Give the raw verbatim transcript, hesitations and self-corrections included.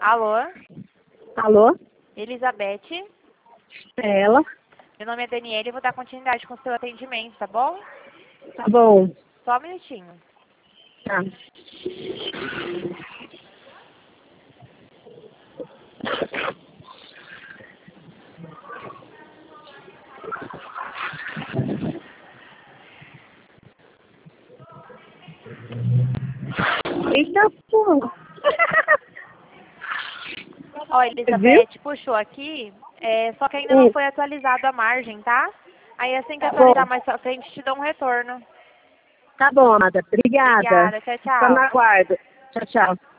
Alô? Alô? Elizabeth? É ela? Meu nome é Daniela e vou dar continuidade com o seu atendimento, tá bom? Tá bom. Só um minutinho. Tá. Eita, porra. Ó, Elizabeth, puxou aqui, é, só que ainda não foi atualizado a margem, tá? Aí assim que Tá atualizar bom. mais pra frente, te dou um retorno. Tá bom, amada. Obrigada. Obrigada, tchau, Tá tchau. na guarda. Tchau, tchau.